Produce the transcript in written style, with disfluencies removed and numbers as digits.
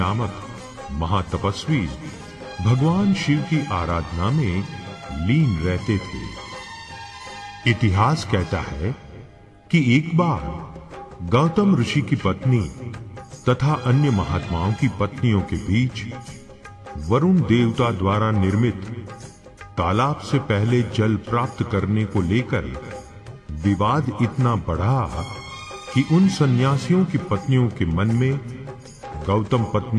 नामक महातपस्वी भगवान शिव की आराधना में लीन रहते थे। इतिहास कहता है कि एक बार गौतम ऋषि की पत्नी तथा अन्य महात्माओं की पत्नियों के बीच वरुण देवता द्वारा निर्मित तालाब से पहले जल प्राप्त करने को लेकर विवाद इतना बढ़ा कि उन सन्यासियों की पत्नियों के मन में गौतम पत्नी